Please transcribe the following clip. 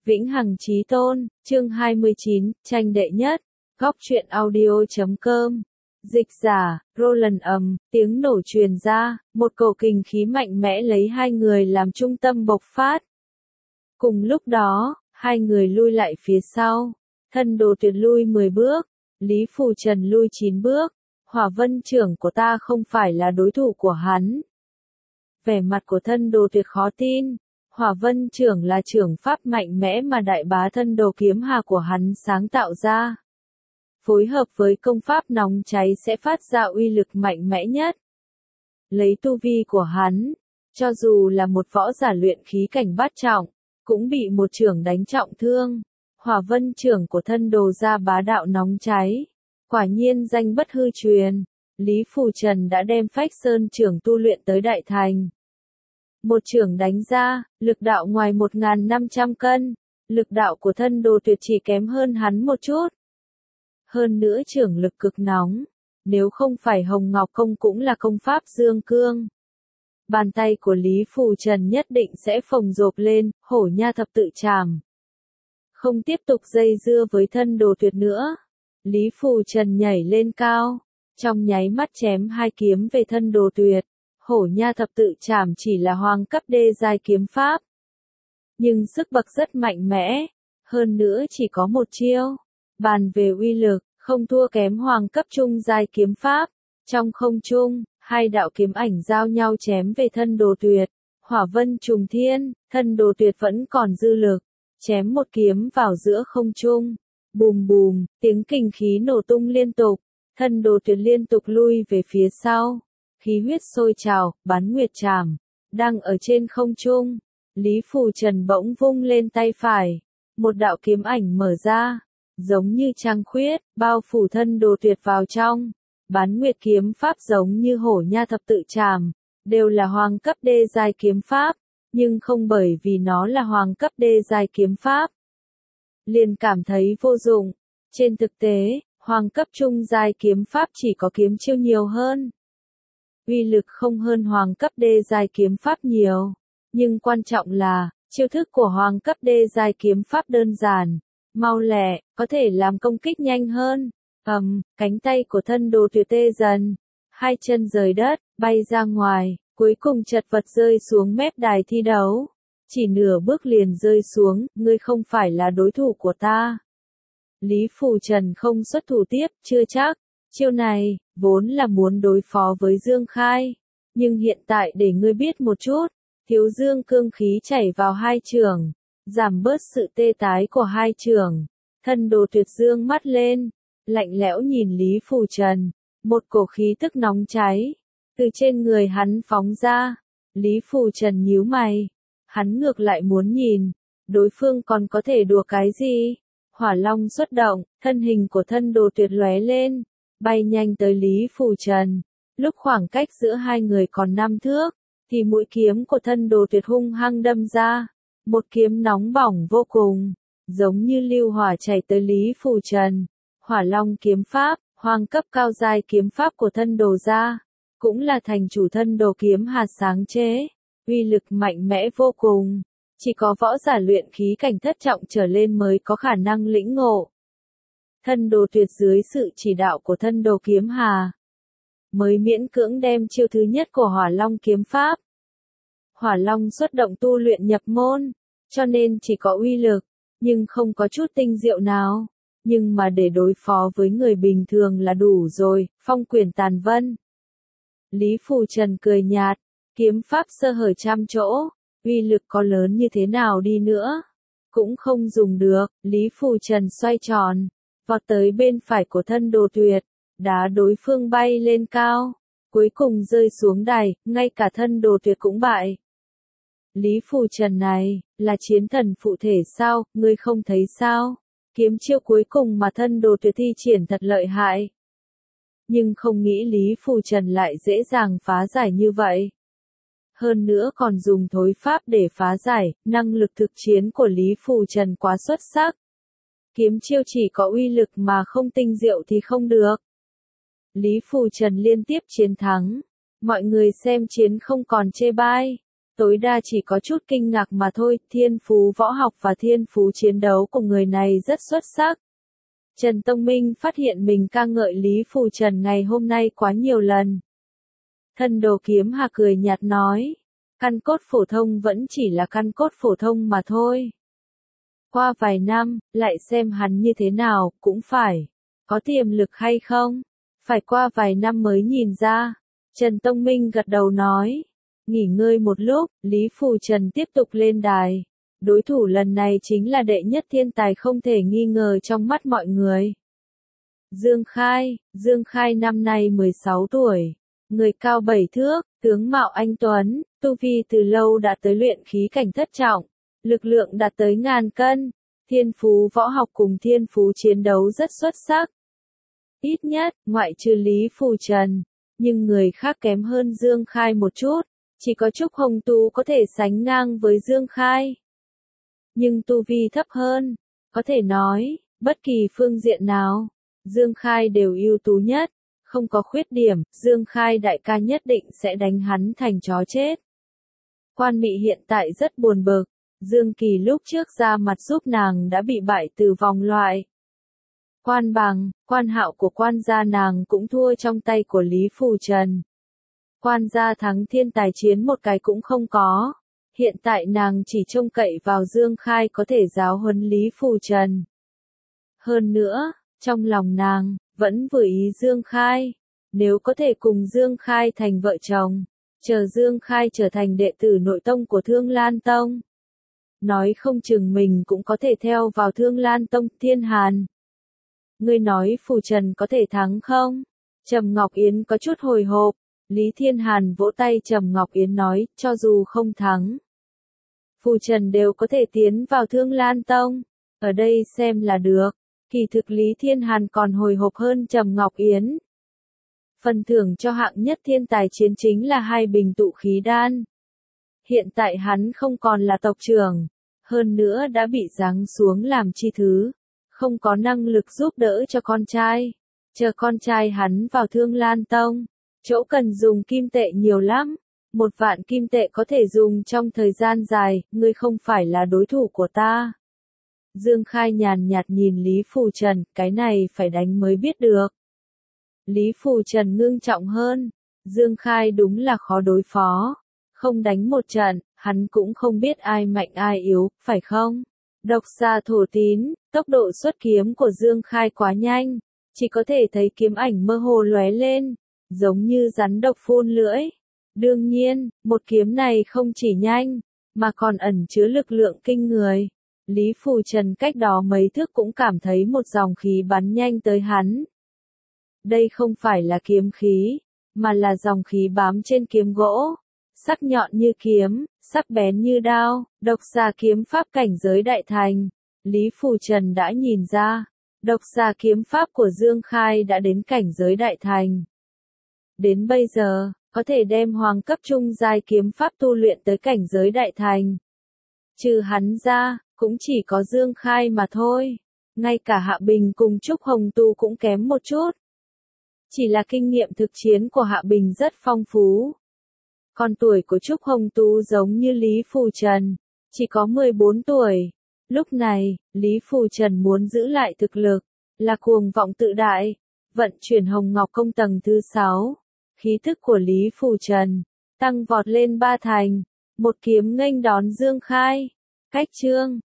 Vĩnh Hằng Chí Tôn, chương 29, tranh đệ nhất, góc truyện audio.com. Dịch giả, Roland tiếng nổ truyền ra, một cầu kình khí mạnh mẽ lấy hai người làm trung tâm bộc phát. Cùng lúc đó, hai người lui lại phía sau, Thân Đồ Tuyệt lui 10 bước, Lý Phù Trần lui 9 bước, Hỏa Vân trưởng của ta không phải là đối thủ của hắn. Vẻ mặt của Thân Đồ Tuyệt khó tin. Hỏa Vân trưởng là trưởng pháp mạnh mẽ mà đại bá Thân Đồ kiếm hà của hắn sáng tạo ra. Phối hợp với công pháp nóng cháy sẽ phát ra uy lực mạnh mẽ nhất. Lấy tu vi của hắn, cho dù là một võ giả luyện khí cảnh bát trọng, cũng bị một trưởng đánh trọng thương. Hỏa Vân trưởng của Thân Đồ ra bá đạo nóng cháy, quả nhiên danh bất hư truyền. Lý Phù Trần đã đem Phách Sơn trưởng tu luyện tới đại thành. Một trưởng đánh ra, lực đạo ngoài 1.500 cân, lực đạo của Thân Đồ Tuyệt chỉ kém hơn hắn một chút. Hơn nữa trưởng lực cực nóng, nếu không phải Hồng Ngọc Công cũng là công pháp dương cương. Bàn tay của Lý Phù Trần nhất định sẽ phồng rộp lên, hổ nha thập tự trảm. Không tiếp tục dây dưa với Thân Đồ Tuyệt nữa. Lý Phù Trần nhảy lên cao, trong nháy mắt chém hai kiếm về Thân Đồ Tuyệt. Hổ nha thập tự trảm chỉ là hoàng cấp đê giai kiếm pháp. Nhưng sức bậc rất mạnh mẽ, hơn nữa chỉ có một chiêu. Bàn về uy lực, không thua kém hoàng cấp trung giai kiếm pháp. Trong không trung, hai đạo kiếm ảnh giao nhau chém về Thân Đồ Tuyệt. Hỏa Vân trùng thiên, Thân Đồ Tuyệt vẫn còn dư lực. Chém một kiếm vào giữa không trung. Bùm bùm, tiếng kình khí nổ tung liên tục. Thân Đồ Tuyệt liên tục lui về phía sau. Khí huyết sôi trào, bán nguyệt trảm. Đang ở trên không trung, Lý Phù Trần bỗng vung lên tay phải. Một đạo kiếm ảnh mở ra, giống như trăng khuyết, bao phủ Thân Đồ Tuyệt vào trong. Bán nguyệt kiếm pháp giống như hổ nha thập tự trảm, đều là hoàng cấp đê giai kiếm pháp, nhưng không bởi vì nó là hoàng cấp đê giai kiếm pháp liền cảm thấy vô dụng. Trên thực tế, hoàng cấp trung giai kiếm pháp chỉ có kiếm chiêu nhiều hơn. Uy lực không hơn hoàng cấp đê giai kiếm pháp nhiều, nhưng quan trọng là, chiêu thức của hoàng cấp đê giai kiếm pháp đơn giản, mau lẹ, có thể làm công kích nhanh hơn. Cánh tay của Thân Đồ Tuyệt tê dần, hai chân rời đất, bay ra ngoài, cuối cùng chật vật rơi xuống mép đài thi đấu. Chỉ nửa bước liền rơi xuống, ngươi không phải là đối thủ của ta. Lý Phù Trần không xuất thủ tiếp, chưa chắc. Chiêu này, vốn là muốn đối phó với Dương Khai. Nhưng hiện tại để ngươi biết một chút, thiếu dương cương khí chảy vào hai trường, giảm bớt sự tê tái của hai trường. Thân Đồ Tuyệt dương mắt lên, lạnh lẽo nhìn Lý Phù Trần. Một cổ khí tức nóng cháy, từ trên người hắn phóng ra. Lý Phù Trần nhíu mày. Hắn ngược lại muốn nhìn, đối phương còn có thể đùa cái gì? Hỏa Long xuất động, thân hình của Thân Đồ Tuyệt lóe lên, bay nhanh tới Lý Phù Trần. Lúc khoảng cách giữa hai người còn 5 thước, thì mũi kiếm của Thân Đồ Tuyệt hung hăng đâm ra. Một kiếm nóng bỏng vô cùng, giống như lưu hỏa chảy tới Lý Phù Trần. Hỏa Long kiếm pháp, hoàng cấp cao giai kiếm pháp của Thân Đồ gia, cũng là thành chủ Thân Đồ kiếm hà sáng chế. Uy lực mạnh mẽ vô cùng, chỉ có võ giả luyện khí cảnh thất trọng trở lên mới có khả năng lĩnh ngộ. Thân Đồ Tuyệt dưới sự chỉ đạo của Thân Đồ kiếm hà, mới miễn cưỡng đem chiêu thứ nhất của Hỏa Long kiếm pháp. Hỏa Long xuất động tu luyện nhập môn, cho nên chỉ có uy lực, nhưng không có chút tinh diệu nào. Nhưng mà để đối phó với người bình thường là đủ rồi. Phong Quyển Tàn Vân. Lý Phù Trần cười nhạt. Kiếm pháp sơ hở trăm chỗ, uy lực có lớn như thế nào đi nữa, cũng không dùng được. Lý Phù Trần xoay tròn, vọt tới bên phải của Thân Đồ Tuyệt, đá đối phương bay lên cao, cuối cùng rơi xuống đài, ngay cả Thân Đồ Tuyệt cũng bại. Lý Phù Trần này, là chiến thần phụ thể sao, ngươi không thấy sao? Kiếm chiêu cuối cùng mà Thân Đồ Tuyệt thi triển thật lợi hại. Nhưng không nghĩ Lý Phù Trần lại dễ dàng phá giải như vậy. Hơn nữa còn dùng thối pháp để phá giải, năng lực thực chiến của Lý Phù Trần quá xuất sắc. Kiếm chiêu chỉ có uy lực mà không tinh diệu thì không được. Lý Phù Trần liên tiếp chiến thắng, mọi người xem chiến không còn chê bai. tối đa chỉ có chút kinh ngạc mà thôi, thiên phú võ học và thiên phú chiến đấu của người này rất xuất sắc. Trần Tông Minh phát hiện mình ca ngợi Lý Phù Trần ngày hôm nay quá nhiều lần. Thân đồ kiếm hà cười nhạt nói, căn cốt phổ thông vẫn chỉ là căn cốt phổ thông mà thôi. Qua vài năm, lại xem hắn như thế nào, cũng phải. Có tiềm lực hay không? Phải qua vài năm mới nhìn ra. Trần Tông Minh gật đầu nói. Nghỉ ngơi một lúc, Lý Phù Trần tiếp tục lên đài. Đối thủ lần này chính là đệ nhất thiên tài không thể nghi ngờ trong mắt mọi người. Dương Khai năm nay 16 tuổi. Người cao 7 thước, tướng mạo anh tuấn, tu vi từ lâu đã tới luyện khí cảnh thất trọng. Lực lượng đạt tới 1000 cân, thiên phú võ học cùng thiên phú chiến đấu rất xuất sắc. Ít nhất, ngoại trừ Lý Phù Trần, nhưng người khác kém hơn Dương Khai một chút, chỉ có Trúc Hồng Tu có thể sánh ngang với Dương Khai. Nhưng tu vi thấp hơn, có thể nói, bất kỳ phương diện nào, Dương Khai đều ưu tú nhất, không có khuyết điểm, Dương Khai đại ca nhất định sẽ đánh hắn thành chó chết. Quan Mị hiện tại rất buồn bực. Dương Kỳ lúc trước ra mặt giúp nàng đã bị bại từ vòng loại. Quan Bằng, quan hạo của quan gia nàng cũng thua trong tay của Lý Phù Trần. Quan gia thắng thiên tài chiến một cái cũng không có. Hiện tại nàng chỉ trông cậy vào Dương Khai có thể giáo huấn Lý Phù Trần. Hơn nữa, trong lòng nàng, vẫn vừa ý Dương Khai. Nếu có thể cùng Dương Khai thành vợ chồng, chờ Dương Khai trở thành đệ tử nội tông của Thương Lan Tông. Nói không chừng mình cũng có thể theo vào Thương Lan Tông. Thiên Hàn. Ngươi nói Phù Trần có thể thắng không? Trầm Ngọc Yến có chút hồi hộp. Lý Thiên Hàn vỗ tay Trầm Ngọc Yến nói, cho dù không thắng, Phù Trần đều có thể tiến vào Thương Lan Tông. Ở đây xem là được. Kỳ thực Lý Thiên Hàn còn hồi hộp hơn Trầm Ngọc Yến. Phần thưởng cho hạng nhất thiên tài chiến chính là 2 bình tụ khí đan. Hiện tại hắn không còn là tộc trưởng, hơn nữa đã bị giáng xuống làm chi thứ, không có năng lực giúp đỡ cho con trai. Chờ con trai hắn vào Thương Lan Tông, chỗ cần dùng kim tệ nhiều lắm, 1.000 kim tệ có thể dùng trong thời gian dài, ngươi không phải là đối thủ của ta. Dương Khai nhàn nhạt nhìn Lý Phù Trần, cái này phải đánh mới biết được. Lý Phù Trần ngưng trọng hơn, Dương Khai đúng là khó đối phó. Không đánh một trận, hắn cũng không biết ai mạnh ai yếu, phải không? Độc xà thổ tín, tốc độ xuất kiếm của Dương Khai quá nhanh, chỉ có thể thấy kiếm ảnh mơ hồ lóe lên, giống như rắn độc phun lưỡi. Đương nhiên, một kiếm này không chỉ nhanh, mà còn ẩn chứa lực lượng kinh người. Lý Phù Trần cách đó mấy thước cũng cảm thấy một dòng khí bắn nhanh tới hắn. Đây không phải là kiếm khí, mà là dòng khí bám trên kiếm gỗ. Sắc nhọn như kiếm, sắc bén như đao, độc xà kiếm pháp cảnh giới đại thành. Lý Phù Trần đã nhìn ra, độc xà kiếm pháp của Dương Khai đã đến cảnh giới đại thành. Đến bây giờ, có thể đem hoàng cấp trung giai kiếm pháp tu luyện tới cảnh giới đại thành. Trừ hắn ra, cũng chỉ có Dương Khai mà thôi. Ngay cả Hạ Bình cùng Trúc Hồng Tu cũng kém một chút. Chỉ là kinh nghiệm thực chiến của Hạ Bình rất phong phú. Còn tuổi của Trúc Hồng Tu giống như Lý Phù Trần, chỉ có 14 tuổi. Lúc này, Lý Phù Trần muốn giữ lại thực lực, là cuồng vọng tự đại, vận chuyển Hồng Ngọc Công tầng thứ 6. Khí thức của Lý Phù Trần tăng vọt lên 3 thành, một kiếm nghênh đón Dương Khai. Cách chương